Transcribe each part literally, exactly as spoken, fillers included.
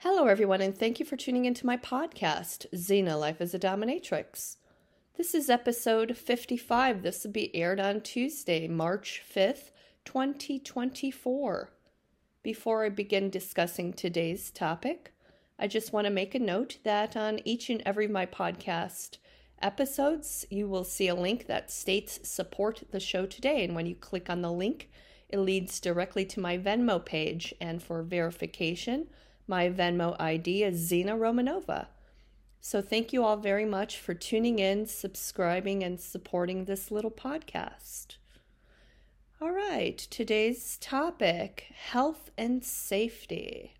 Hello, everyone, and thank you for tuning into my podcast, Xena Life as a Dominatrix. This is episode fifty-five. This will be aired on Tuesday, March fifth, twenty twenty-four. Before I begin discussing today's topic, I just want to make a note that on each and every of my podcast episodes, you will see a link that states support the show today. And when you click on the link, it leads directly to my Venmo page. And for verification, my Venmo I D is Xena Romanova. So thank you all very much for tuning in, subscribing, and supporting this little podcast. All right, today's topic, health and safety.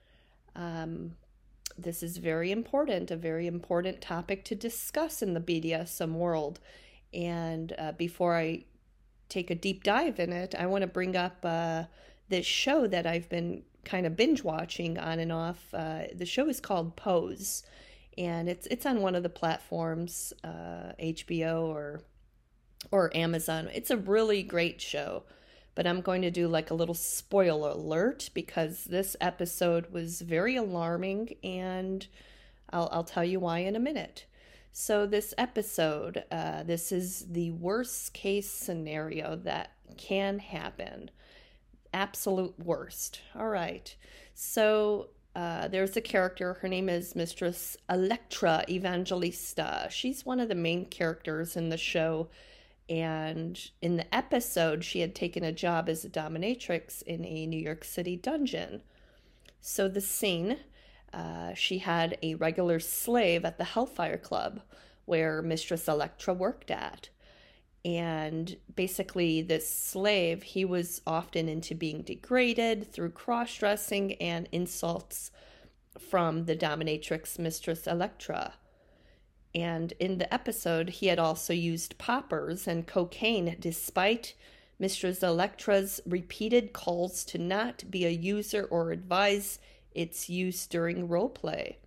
Um, this is very important, a very important topic to discuss in the B D S M world. And uh, before I take a deep dive in it, I want to bring up uh, this show that I've been kind of binge watching on and off. Uh, the show is called Pose, and it's it's on one of the platforms, uh, H B O or or Amazon. It's a really great show, but I'm going to do like a little spoiler alert because this episode was very alarming, and I'll I'll tell you why in a minute. So this episode, uh, this is the worst case scenario that can happen. Absolute worst. All right. So uh, there's a character. Her name is Mistress Electra Evangelista. She's one of the main characters in the show. And in the episode, she had taken a job as a dominatrix in a New York City dungeon. So the scene, uh, she had a regular slave at the Hellfire Club where Mistress Electra worked at. And basically this slave, he was often into being degraded through cross-dressing and insults from the dominatrix Mistress Electra. And in the episode, he had also used poppers and cocaine despite Mistress Electra's repeated calls to not be a user or advise its use during roleplay.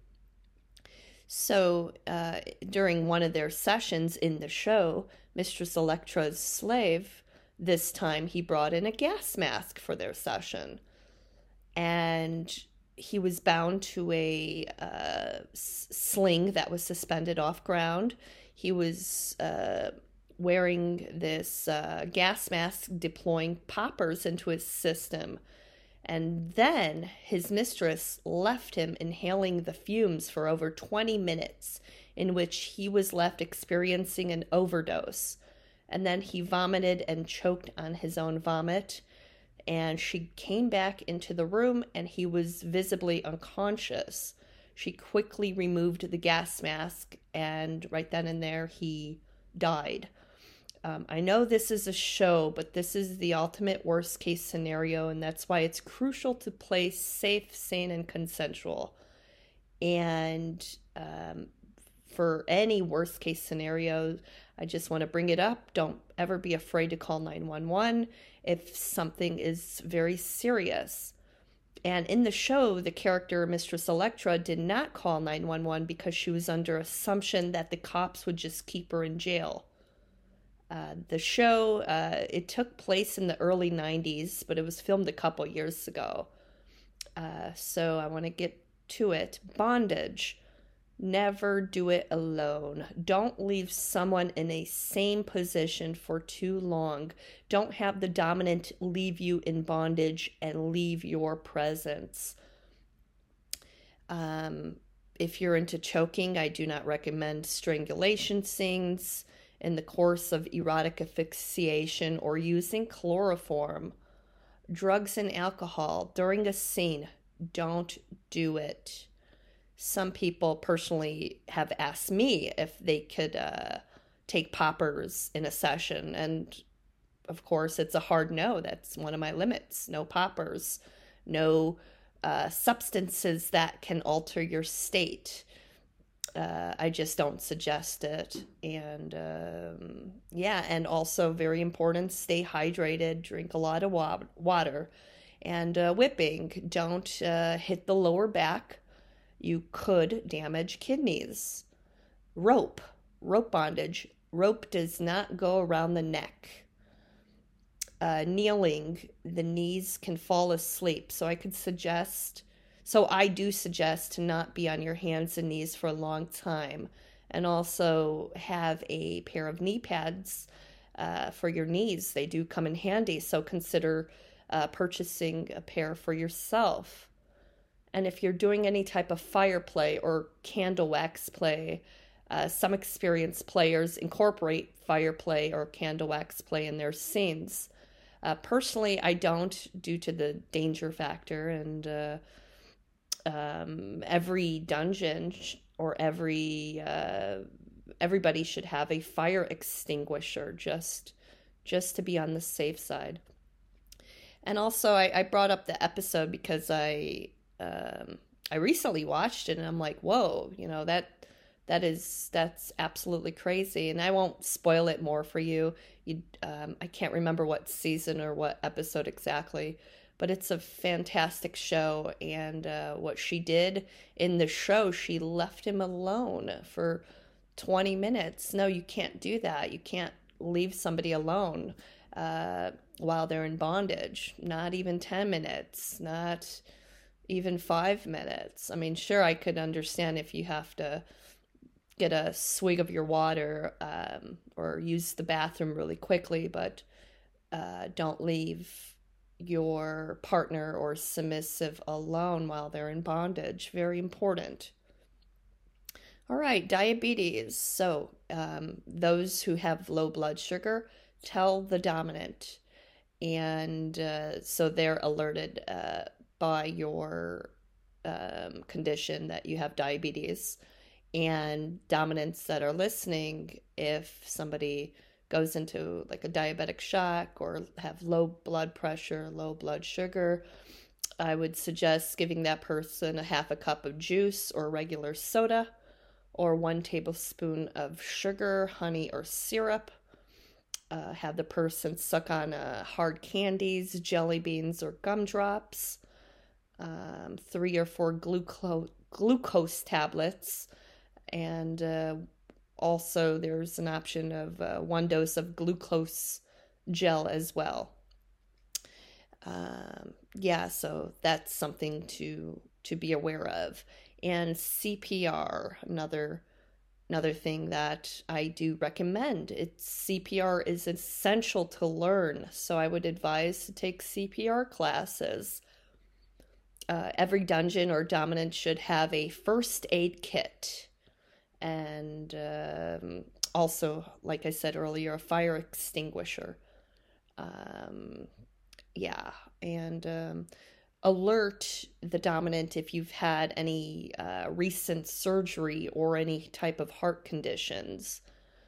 So uh, during one of their sessions in the show, Mistress Electra's slave, this time he brought in a gas mask for their session. And he was bound to a uh, sling that was suspended off ground. He was uh, wearing this uh, gas mask, deploying poppers into his system. And then his mistress left him inhaling the fumes for over twenty minutes, in which he was left experiencing an overdose. And then he vomited and choked on his own vomit. And she came back into the room and he was visibly unconscious. She quickly removed the gas mask, and right then and there he died. Um, I know this is a show, but this is the ultimate worst case scenario, and that's why it's crucial to play safe, sane, and consensual. And um, for any worst case scenario, I just want to bring it up. Don't ever be afraid to call nine one one if something is very serious. And in the show, the character Mistress Electra did not call nine one one because she was under assumption that the cops would just keep her in jail. Uh, the show, uh, it took place in the early nineties, but it was filmed a couple years ago. Uh, so I want to get to it. Bondage. Never do it alone. Don't leave someone in a same position for too long. Don't have the dominant leave you in bondage and leave your presence. Um, if you're into choking, I do not recommend strangulation scenes in the course of erotic asphyxiation or using chloroform. Drugs and alcohol during a scene, don't do it. Some people personally have asked me if they could uh, take poppers in a session, and of course it's a hard no. That's one of my limits. No poppers, no uh, substances that can alter your state. Uh, I just don't suggest it. And um, yeah, and also very important, stay hydrated, drink a lot of wa- water. And uh, whipping, don't uh, hit the lower back. You could damage kidneys. Rope, rope bondage. Rope does not go around the neck. Uh, kneeling, the knees can fall asleep. So I could suggest So I do suggest to not be on your hands and knees for a long time, and also have a pair of knee pads uh, for your knees. They do come in handy, so consider uh, purchasing a pair for yourself. And if you're doing any type of fire play or candle wax play, uh, some experienced players incorporate fire play or candle wax play in their scenes. Uh, personally, I don't, due to the danger factor, and uh, um, every dungeon or every uh, everybody should have a fire extinguisher just just to be on the safe side. And also, I, I brought up the episode because I um, I recently watched it, and I'm like, whoa, you know, that that is that's absolutely crazy. And I won't spoil it more for you. You, um, I can't remember what season or what episode exactly, but it's a fantastic show. And uh, what she did in the show, she left him alone for twenty minutes. No, you can't do that. You can't leave somebody alone uh, while they're in bondage. Not even ten minutes, not even five minutes. I mean, sure, I could understand if you have to get a swig of your water um, or use the bathroom really quickly, but uh, don't leave your partner or submissive alone while they're in bondage. Very important. All right, diabetes. So um, those who have low blood sugar, tell the dominant. And uh, so they're alerted uh, by your um, condition that you have diabetes. And dominants that are listening, if somebody goes into like a diabetic shock or have low blood pressure, low blood sugar, I would suggest giving that person a half a cup of juice or regular soda, or one tablespoon of sugar, honey, or syrup. Uh, have the person suck on uh, hard candies, jelly beans, or gumdrops. Um, three or four glucose glucose tablets. And uh, also there's an option of uh, one dose of glucose gel as well. Um, yeah, so that's something to to be aware of. And C P R, another another thing that I do recommend. It's C P R is essential to learn, so I would advise to take C P R classes. Uh, every dungeon or dominant should have a first aid kit. And um, also, like I said earlier, a fire extinguisher. Um, yeah, and um, alert the dominant if you've had any uh, recent surgery or any type of heart conditions.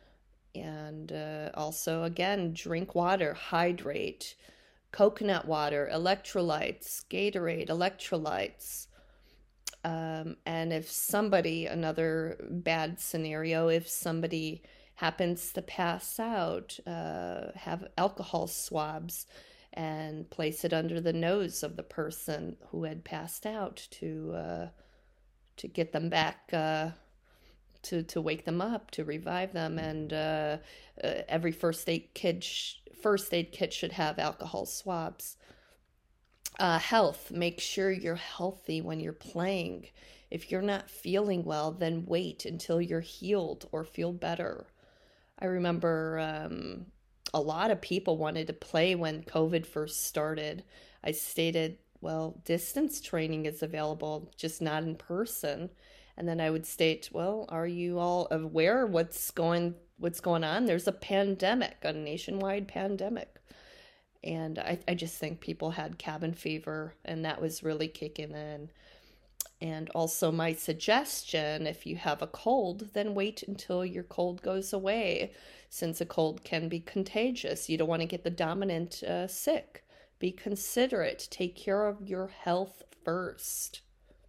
And uh, also, again, drink water, hydrate, coconut water, electrolytes, Gatorade, electrolytes. Um, and if somebody, another bad scenario, if somebody happens to pass out, uh, have alcohol swabs and place it under the nose of the person who had passed out to uh, to get them back, uh, to to wake them up, to revive them. And uh, uh, every first aid kit sh- first aid kit should have alcohol swabs. Uh, health, make sure you're healthy when you're playing. If you're not feeling well, then wait until you're healed or feel better. I remember um, a lot of people wanted to play when COVID first started. I stated, well, distance training is available, just not in person. And then I would state, well, are you all aware what's going what's going on? There's a pandemic, a nationwide pandemic. And I, I just think people had cabin fever, and that was really kicking in. And also my suggestion, if you have a cold, then wait until your cold goes away, since a cold can be contagious. You don't want to get the dominant uh, sick. Be considerate. Take care of your health first.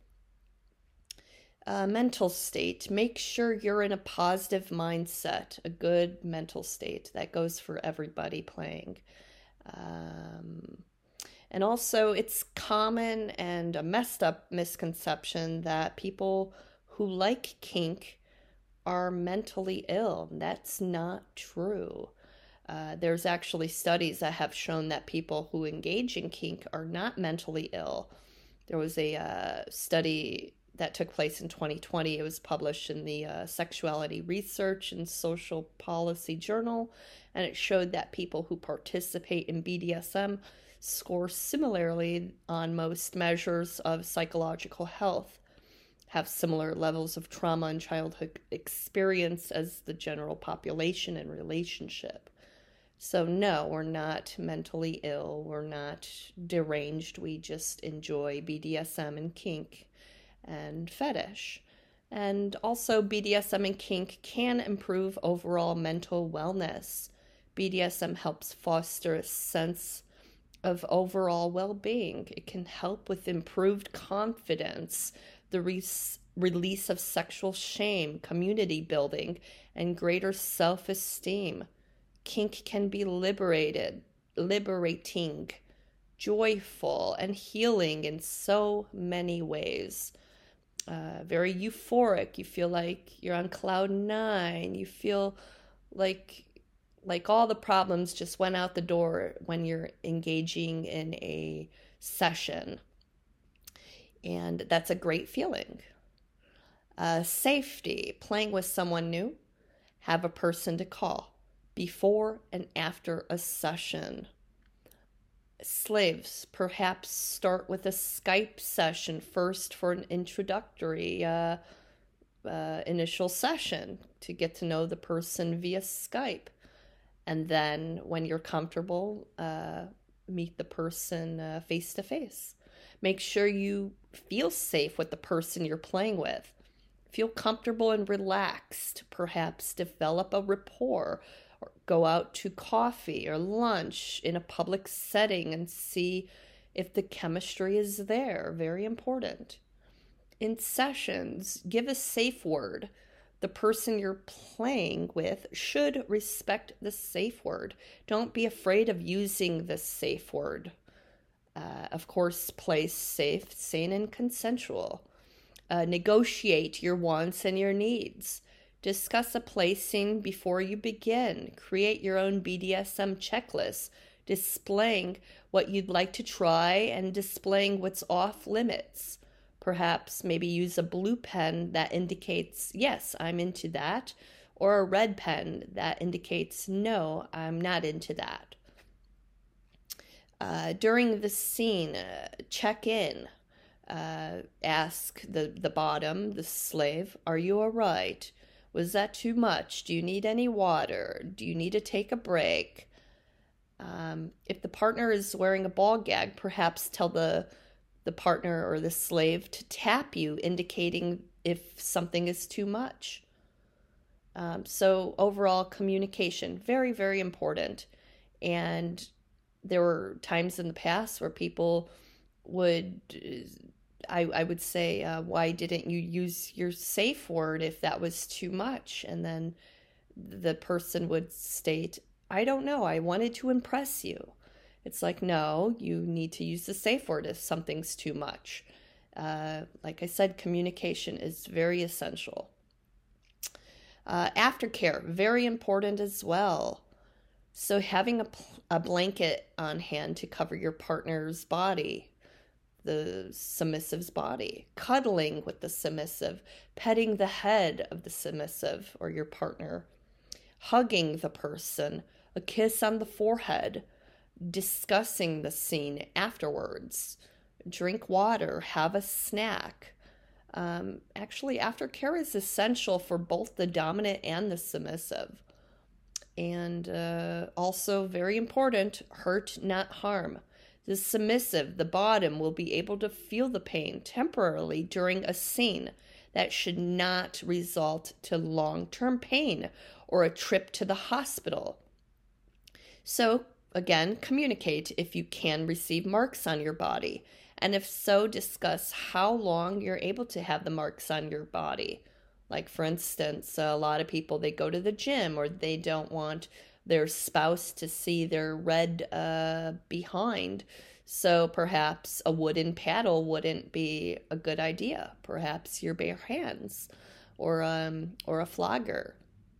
Uh, mental state. Make sure you're in a positive mindset, a good mental state. That goes for everybody playing. Um, and also, it's common and a messed up misconception that people who like kink are mentally ill. That's not true. Uh, there's actually studies that have shown that people who engage in kink are not mentally ill. There was a uh, study that took place in twenty twenty. It was published in the uh, Sexuality Research and Social Policy Journal, and it showed that people who participate in B D S M score similarly on most measures of psychological health, have similar levels of trauma and childhood experience as the general population and relationship. So no, we're not mentally ill, we're not deranged, we just enjoy B D S M and kink and fetish. And also B D S M and kink can improve overall mental wellness. B D S M helps foster a sense of overall well-being. It can help with improved confidence, the re- release of sexual shame, community building, and greater self-esteem. Kink can be liberated, liberating, joyful, and healing in so many ways. Uh, very euphoric. You feel like you're on cloud nine. You feel like like all the problems just went out the door when you're engaging in a session. And that's a great feeling. Uh, safety, playing with someone new, have a person to call before and after a session. Slaves, perhaps start with a Skype session first for an introductory uh, uh, initial session to get to know the person via Skype. And then when you're comfortable, uh, meet the person uh, face to face. Make sure you feel safe with the person you're playing with. Feel comfortable and relaxed. Perhaps develop a rapport, or go out to coffee or lunch in a public setting and see if the chemistry is there. Very important. In sessions, give a safe word. The person you're playing with should respect the safe word. Don't be afraid of using the safe word. Uh, of course, play safe, sane, and consensual. Uh, negotiate your wants and your needs. Discuss a play scene before you begin. Create your own B D S M checklist, displaying what you'd like to try and displaying what's off limits. Perhaps maybe use a blue pen that indicates, yes, I'm into that, or a red pen that indicates, no, I'm not into that. Uh, during the scene, uh, check in. Uh, ask the, the bottom, the slave, are you all right? Was that too much? Do you need any water? Do you need to take a break? Um, if the partner is wearing a ball gag, perhaps tell the the partner or the slave to tap you, indicating if something is too much. Um, so overall communication, very, very important. And there were times in the past where people would, I, I would say, uh, why didn't you use your safe word if that was too much? And then the person would state, I don't know, I wanted to impress you. It's like, no, you need to use the safe word if something's too much. Uh, like I said, communication is very essential. Uh, aftercare, very important as well. So having a, a blanket on hand to cover your partner's body, the submissive's body, cuddling with the submissive, petting the head of the submissive or your partner, hugging the person, a kiss on the forehead, discussing the scene afterwards, drink water, have a snack. Um, actually, aftercare is essential for both the dominant and the submissive. And uh, also very important, hurt, not harm. The submissive, the bottom, will be able to feel the pain temporarily during a scene that should not result to long-term pain or a trip to the hospital. So, again, communicate if you can receive marks on your body. And if so, discuss how long you're able to have the marks on your body. Like, for instance, a lot of people, they go to the gym or they don't want their spouse to see their red uh, behind. So perhaps a wooden paddle wouldn't be a good idea. Perhaps your bare hands or, um, or a flogger.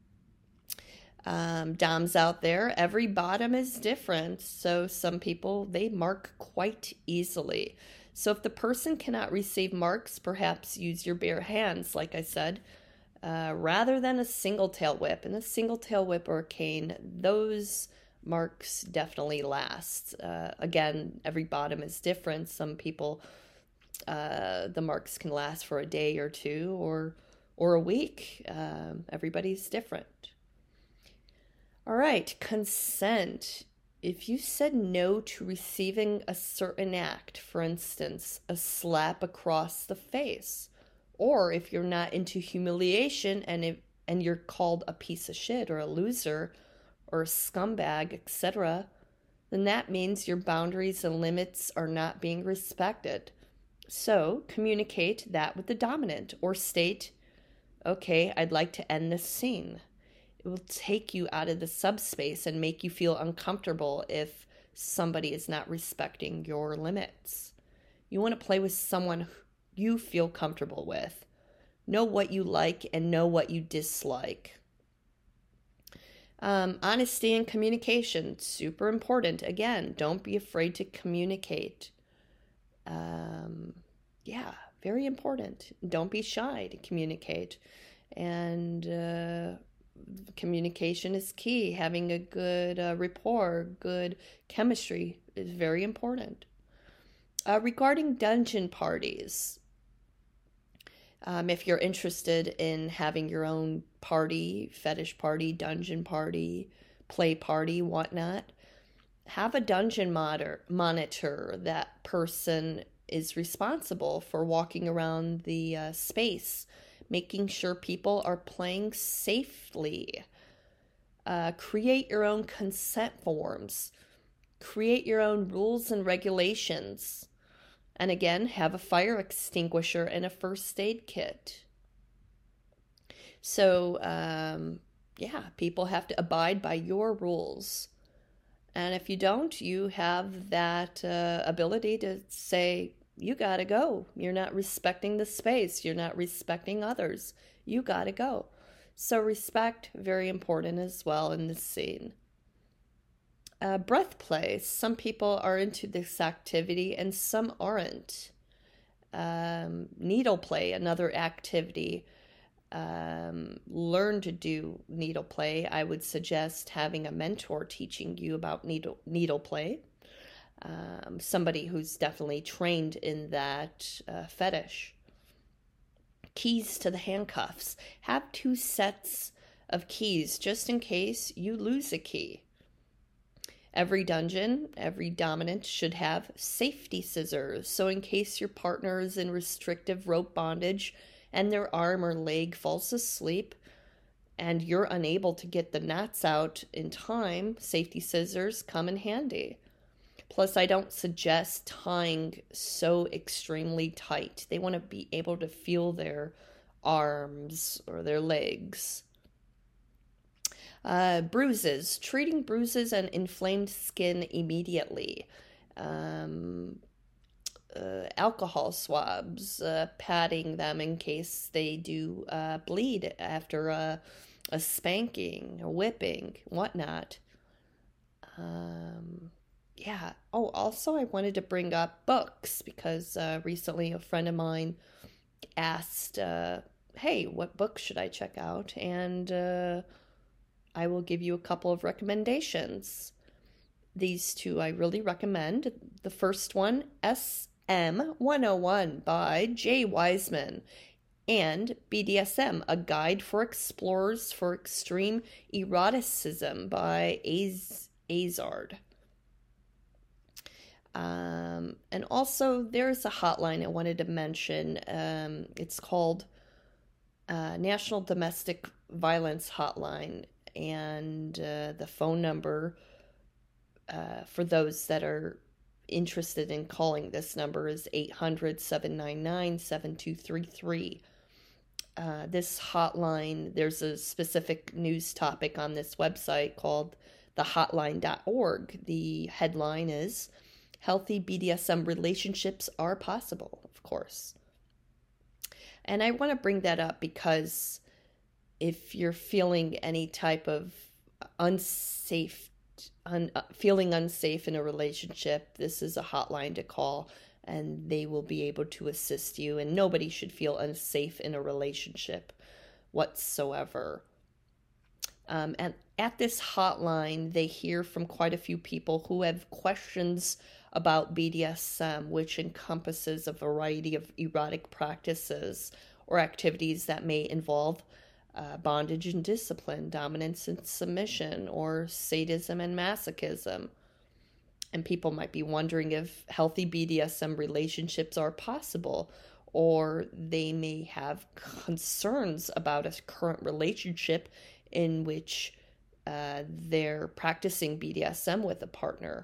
Um, doms out there, every bottom is different. So some people, they mark quite easily. So if the person cannot receive marks, perhaps use your bare hands, like I said, uh, rather than a single tail whip. And a single tail whip or a cane, those marks definitely last. Uh, again, every bottom is different. Some people, uh, the marks can last for a day or two or or a week. Um, everybody's different. All right, consent. If you said no to receiving a certain act, for instance, a slap across the face, or if you're not into humiliation and if, and you're called a piece of shit or a loser or a scumbag, et cetera, then that means your boundaries and limits are not being respected. So communicate that with the dominant or state, okay, I'd like to end this scene. It will take you out of the subspace and make you feel uncomfortable if somebody is not respecting your limits. You want to play with someone you feel comfortable with. Know what you like and know what you dislike. Um, honesty and communication, super important. Again, don't be afraid to communicate. Um, yeah, very important. Don't be shy to communicate. And uh, communication is key. Having a good uh, rapport, good chemistry is very important. Uh, regarding dungeon parties, um, if you're interested in having your own party, fetish party, dungeon party, play party, whatnot, have a dungeon moder- monitor. That person is responsible for walking around the uh, space, making sure people are playing safely. Uh, create your own consent forms. Create your own rules and regulations. And again, have a fire extinguisher and a first aid kit. So, um, yeah, people have to abide by your rules. And if you don't, you have that uh, ability to say, you gotta go. You're not respecting the space. You're not respecting others. You gotta go. So respect, very important as well in this scene. Uh, breath play. Some people are into this activity and some aren't. Um, needle play, another activity. Um, learn to do needle play. I would suggest having a mentor teaching you about needle, needle play. Um, somebody who's definitely trained in that uh, fetish. Keys to the handcuffs. Have two sets of keys just in case you lose a key. Every dungeon, every dominant should have safety scissors. So in case your partner is in restrictive rope bondage and their arm or leg falls asleep and you're unable to get the knots out in time, safety scissors come in handy. Plus, I don't suggest tying so extremely tight. They want to be able to feel their arms or their legs. Uh, bruises. Treating bruises and inflamed skin immediately. Um, uh, alcohol swabs. Uh, patting them in case they do uh, bleed after a, a spanking, a whipping, whatnot. Um... Yeah. Oh, also, I wanted to bring up books because uh, recently a friend of mine asked, uh, hey, what book should I check out? And uh, I will give you a couple of recommendations. These two I really recommend. The first one, S M one oh one by Jay Wiseman, and B D S M, A Guide for Explorers for Extreme Eroticism by Az- Azard. Um, and also there's a hotline I wanted to mention. Um, it's called uh, National Domestic Violence Hotline, and uh, the phone number uh, for those that are interested in calling this number is eight hundred, seven nine nine, seven two three three. Uh, this hotline, there's a specific news topic on this website called the hotline dot org. The headline is, Healthy B D S M relationships are possible, of course. And I want to bring that up because if you're feeling any type of unsafe, un, uh, feeling unsafe in a relationship, this is a hotline to call. and they will be able to assist you. And nobody should feel unsafe in a relationship whatsoever. Um, and at this hotline, they hear from quite a few people who have questions about B D S M, which encompasses a variety of erotic practices or activities that may involve uh, bondage and discipline, dominance and submission, or sadism and masochism. And people might be wondering if healthy B D S M relationships are possible, or they may have concerns about a current relationship in which uh, they're practicing B D S M with a partner.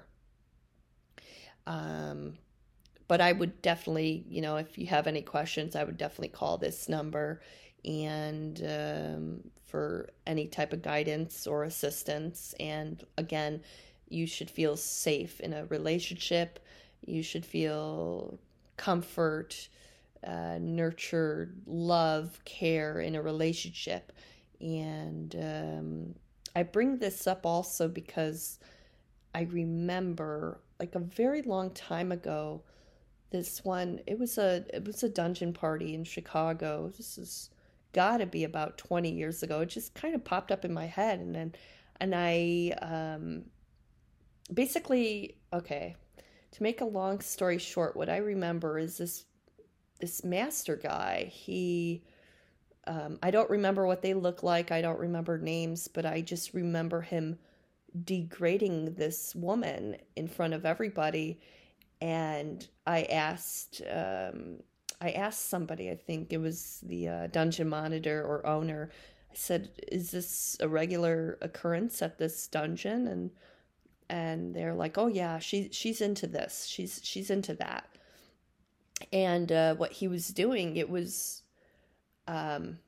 Um, but I would definitely, you know, if you have any questions, I would definitely call this number and um, for any type of guidance or assistance. And again, you should feel safe in a relationship. You should feel comfort, uh, nurture, love, care in a relationship. And um, I bring this up also because I remember, like a very long time ago, this one, it was a it was a dungeon party in Chicago. This is got to be about twenty years ago. It just kind of popped up in my head, and then and I um, basically, okay, to make a long story short, what I remember is this this master guy. He Um, I don't remember what they look like. I don't remember names, but I just remember him degrading this woman in front of everybody. And I asked, um, I asked somebody, I think it was the uh, dungeon monitor or owner. I said, "Is this a regular occurrence at this dungeon?" And and they're like, "Oh yeah, she she's into this. She's she's into that." And uh, what he was doing, it was. Um,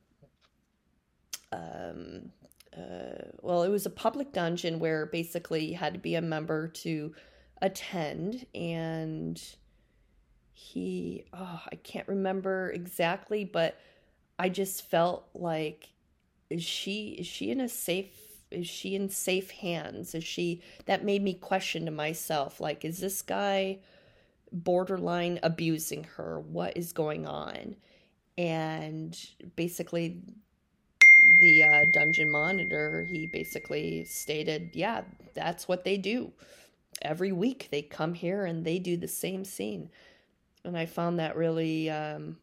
um, uh, well, it was a public dungeon where basically you had to be a member to attend, and he, oh, I can't remember exactly, but I just felt like, is she, is she in a safe, is she in safe hands? Is she, that made me question to myself, like, is this guy borderline abusing her? What is going on? And basically the uh, dungeon monitor, he basically stated, yeah, that's what they do. Every week they come here and they do the same scene. And I found that really um,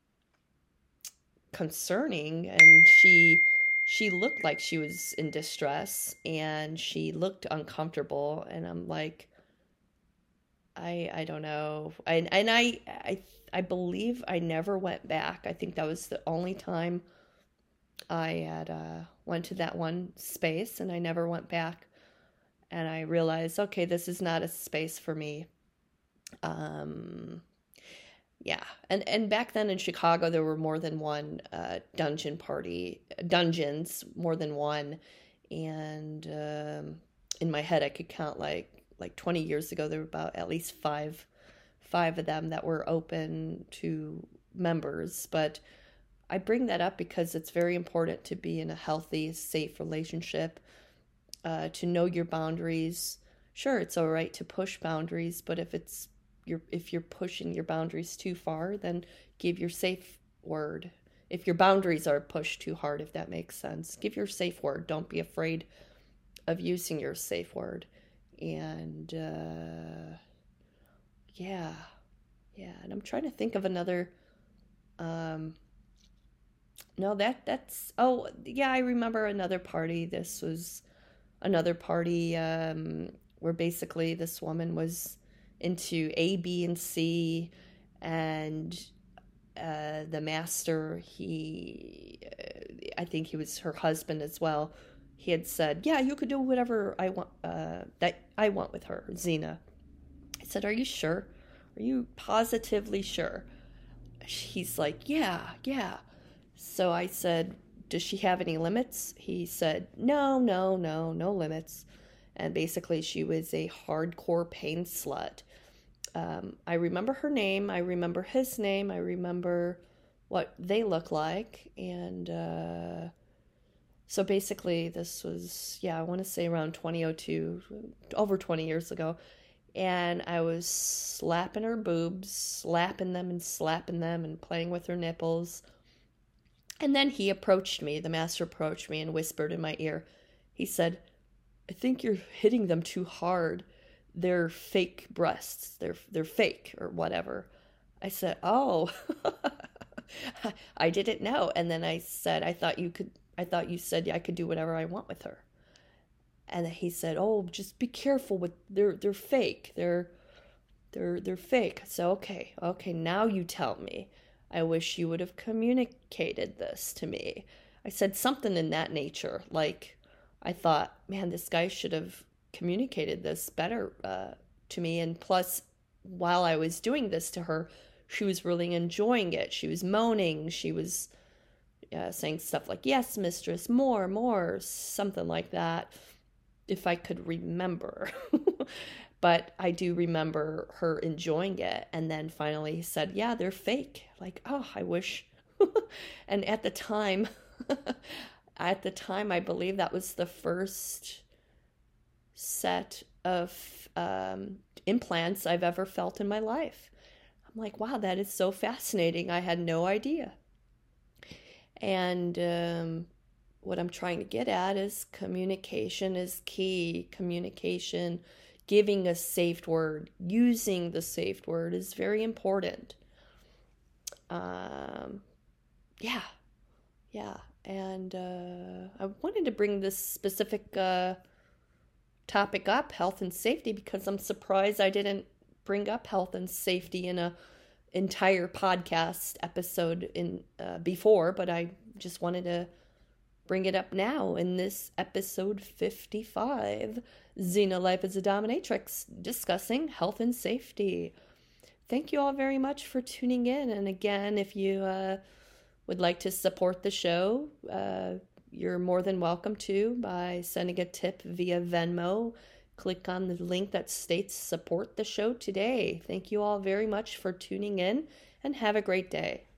concerning. And she she looked like she was in distress, and she looked uncomfortable. And I'm like, I I don't know. I, and I, I I believe I never went back. I think that was the only time I had uh, went to that one space, and I never went back. And I realized, okay, this is not a space for me. Um, yeah. And, and back then in Chicago, there were more than one uh, dungeon party, dungeons, more than one. And um, in my head, I could count like, like twenty years ago, there were about at least five, five of them that were open to members. But I bring that up because it's very important to be in a healthy, safe relationship, uh, to know your boundaries. Sure, it's all right to push boundaries, but if it's you're if you're pushing your boundaries too far, then give your safe word. If your boundaries are pushed too hard, if that makes sense, give your safe word. Don't be afraid of using your safe word. And uh, yeah, yeah. And I'm trying to think of another. Um, no, that that's. Oh, yeah. I remember another party. This was another party um, where basically this woman was into A, B, and C, and uh, the master. He, uh, I think he was her husband as well. He had said, yeah, you could do whatever I want, uh, that I want with her, Xena. I said, are you sure? Are you positively sure? He's like, yeah, yeah. So I said, does she have any limits? He said, no, no, no, no limits. And basically she was a hardcore pain slut. Um, I remember her name. I remember his name. I remember what they look like. And, uh... So basically this was, yeah, I want to say around twenty oh two, over twenty years ago. and I was slapping her boobs, slapping them and slapping them and playing with her nipples. And then he approached me, the master approached me and whispered in my ear. He said, I think you're hitting them too hard. They're fake breasts. They're they're fake or whatever. I said, oh, I didn't know. And then I said, I thought you could, I thought you said I could do whatever I want with her. And he said, oh, just be careful with, they're, they're fake. They're, they're, they're fake. So, okay, okay, now you tell me. I wish you would have communicated this to me. I said something in that nature. Like, I thought, man, this guy should have communicated this better uh, to me. And plus, while I was doing this to her, she was really enjoying it. She was moaning. She was uh, saying stuff like, yes, mistress, more, more, something like that, if I could remember. But I do remember her enjoying it. And then finally he said, yeah, they're fake. Like, oh, I wish. And at the time, at the time, I believe that was the first set of um, implants I've ever felt in my life. I'm like, wow, that is so fascinating. I had no idea. And um, what I'm trying to get at is communication is key. Communication, giving a safe word, using the safe word is very important. Um, yeah, yeah. And uh, I wanted to bring this specific uh, topic up, health and safety, because I'm surprised I didn't bring up health and safety in a entire podcast episode in uh, before, but I just wanted to bring it up now in this episode fifty-five, Xena Life as a Dominatrix, discussing health and safety. Thank you all very much for tuning in. And again, if you uh, would like to support the show, uh, you're more than welcome to by sending a tip via Venmo. Click on the link that states support the show today. Thank you all very much for tuning in and have a great day.